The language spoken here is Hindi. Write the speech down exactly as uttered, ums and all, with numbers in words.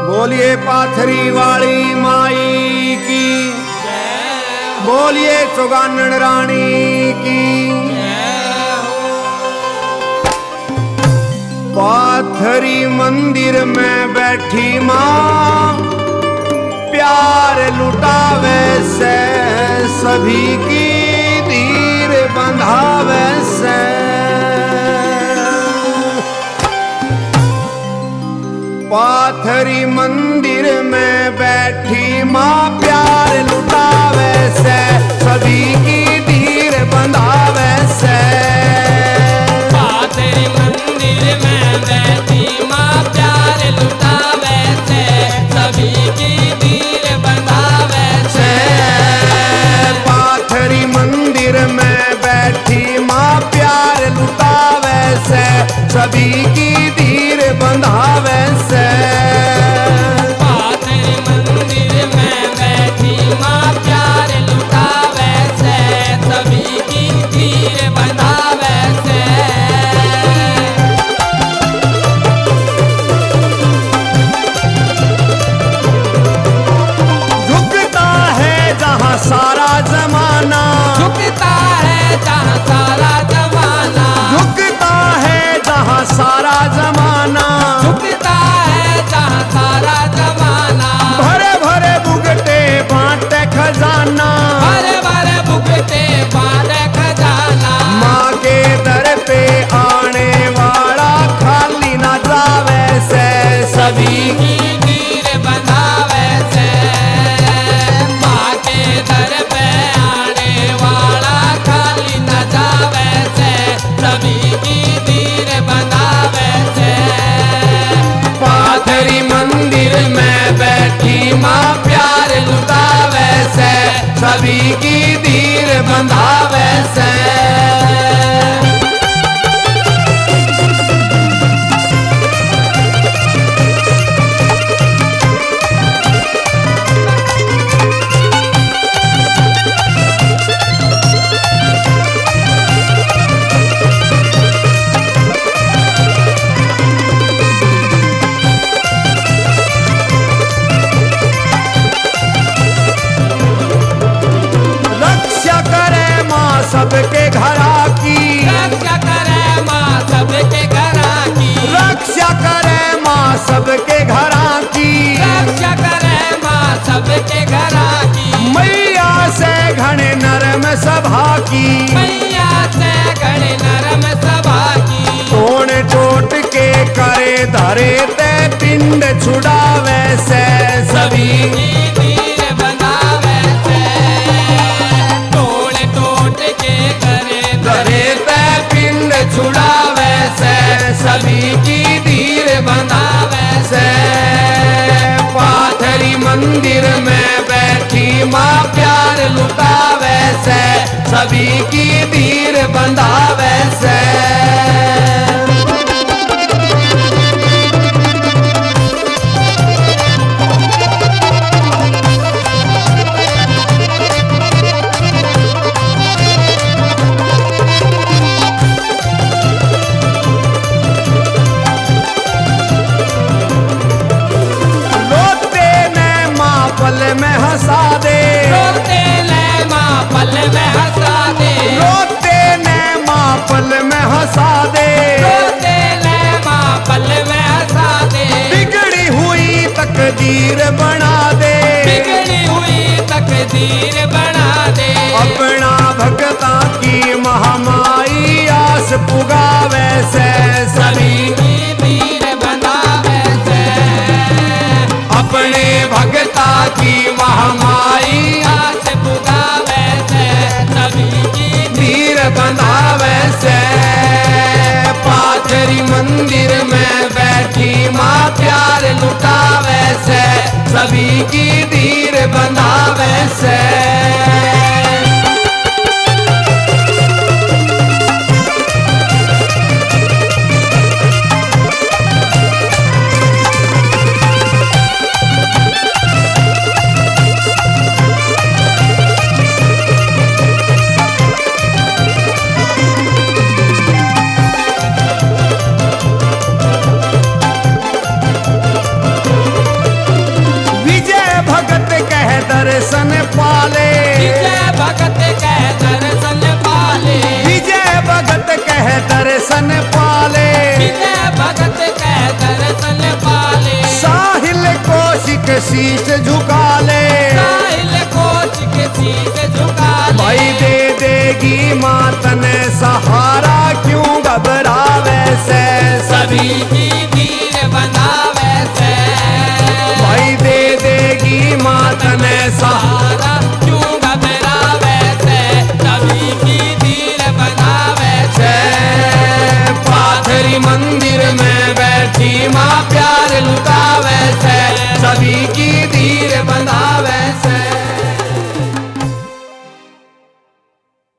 बोलिए पाथरी वाली माई की, बोलिए चौगानन रानी की। पाथरी मंदिर में बैठी माँ प्यार लुटावे से, सभी की धीर बंधावे से। पाथरी मंदिर में बैठी माँ प्यार लुटावे से, सभी की धीर बंधावे से। पाथरी मंदिर में बैठी माँ प्यार लुटावे से, सभी की धीर बंधावे से। पाथरी मंदिर में बैठी माँ प्यार लुटावे से, सभी की धीर बंधावे से। पाथरी मंदिर में बैठी माँ प्यार लुटावे से, सभी की धीर बंधावे से। झुकता है जहाँ सारा जमाना, झुकता है जहाँ सारा जमाना, झुकता है जहाँ सारा जमाना, झुकता है जहाँ सारा जमाना। भरे भरे बुगटे बांटे खजाना, भरे भरे बुगटे बांटे खजाना। माँ के दर पे आने वाला खाली ना जावे से, सभी की धीर बंधावे से। माँ के दर पे आने वाला खाली न जावे से, सभी की धीर बंधावे से। पाथरी मंदिर में बैठी माँ प्यार लुटावे से, सभी की धीर बंधावे से। रक्षा करे माँ सबके घरा की, रक्षा करे माँ सबके घरा की, रक्षा करे माँ सबके घरा की। रक्षा करे माँ सबके घरा की। मैया से घने नरम सभा की, मैया से घड़े नरम सभा की। कौन चोट के करे धरे ते पिंड छुड़ावे से, सभी की धीर बंधावे से। तोड़ तोड़ के करे धरे ते पिंड छुड़ावे से, सभी की धीर बंधावे से। पाथरी मंदिर में बैठी माँ प्यार लुटावे से, सभी की धीर बंधावे से। रोते ने माँ पल में हंसा दे, रोते ले माँ पल में हंसा दे। रोते ने माँ पल में हंसा दे। रोते ले माँ पल में हंसा दे। बिगड़ी हुई तकदीर बना दे, बिगड़ी हुई तकदीर बना दे। अपना भक्ता की महामाई आस पुगावे से, सभी की धीर बंधावे से। अपने भक्ता की महामाई आस पुगावे से, सभी की धीर बंधावे से। पाथरी मंदिर में बैठी माँ प्यार लुटावे से, सभी की धीर बंधावे से। भगत के दर्शन पाले साहिल कोशिक शीश झुका ले साहिल कोच के शीश झुका ले भाई दे देगी माँ तने